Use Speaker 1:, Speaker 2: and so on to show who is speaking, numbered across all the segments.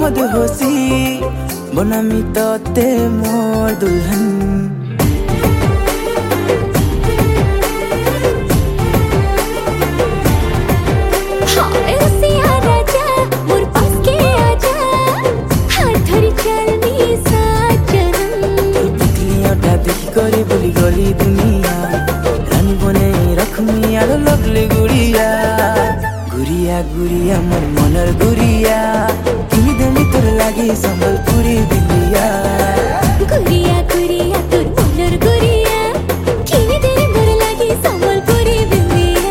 Speaker 1: मद होसी बनामी तते मोर दुल्हन। करी बोली गली दुनिया रानी बने रखमी आरो लगले गुड़िया गुड़िया गुड़िया मोर मनर गुड़िया किनी देमी तोर लागी संबलपुरी बिंदिया
Speaker 2: गुड़िया गुड़िया तोर मनर गुड़िया किनी देमी मोर लागी संबलपुरी बिंदिया।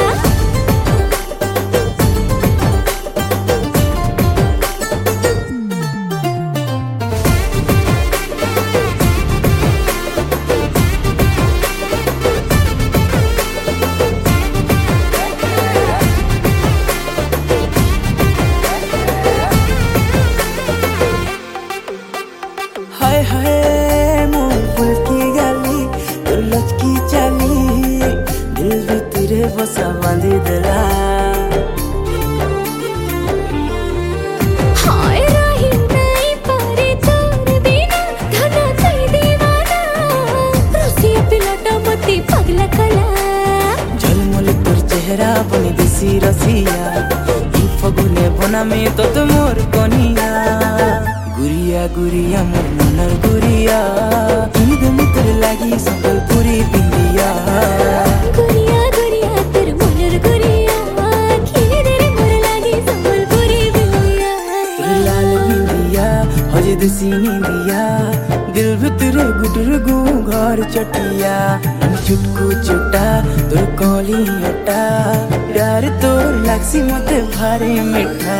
Speaker 1: हाय हाय मोर फूल की गाली तोर लचकी चाली दिल भीतरे बसा बांधी देला।
Speaker 2: हाय रही नहीं पारे तोर बिना धना कई दीवाना रसिया पिलाटा मती पगला कला।
Speaker 1: झलमल तोर चेहरा बनी देसी रसिया ई फगुने बना में तो मोर कनिया गुड़िया गुड़िया मोर मनर गुड़िया किनी देमी तोर लागी संबलपुरी बिंदिया
Speaker 2: गुड़िया गुड़िया तोर मनर गुड़िया किनी देमी मोर लागी संबलपुरी बिंदिया।
Speaker 1: तोर लाल बिंदिया हजे देसी निंदिया दिल भीतरे गुडुर गु घर चटिया चुटकू चुटा तोर कली अटा प्यार तोर लागसी मते भारी मिठा।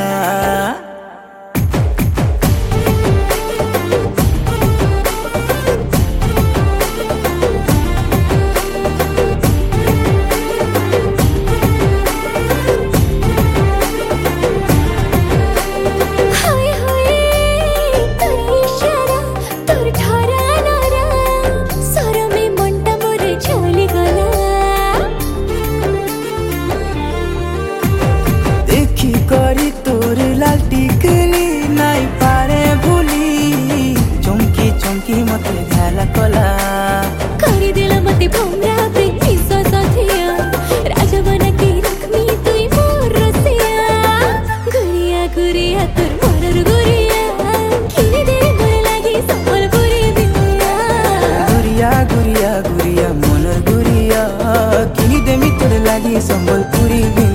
Speaker 1: करी तोर लाल टिकली नाई पारे भूली चमकी चमकी मते घाला कला
Speaker 2: करी दिला मते भमरा पे निसा साथिया राजा बना के रखमी तुई मोर रसिया गुड़िया गुड़िया तोर मनर गुड़िया किनी देमी मोर लागी संबलपुरी बिंदिया
Speaker 1: गुड़िया गुड़िया गुड़िया मनर गुड़िया किनी देमी तोर लागी संबलपुरी।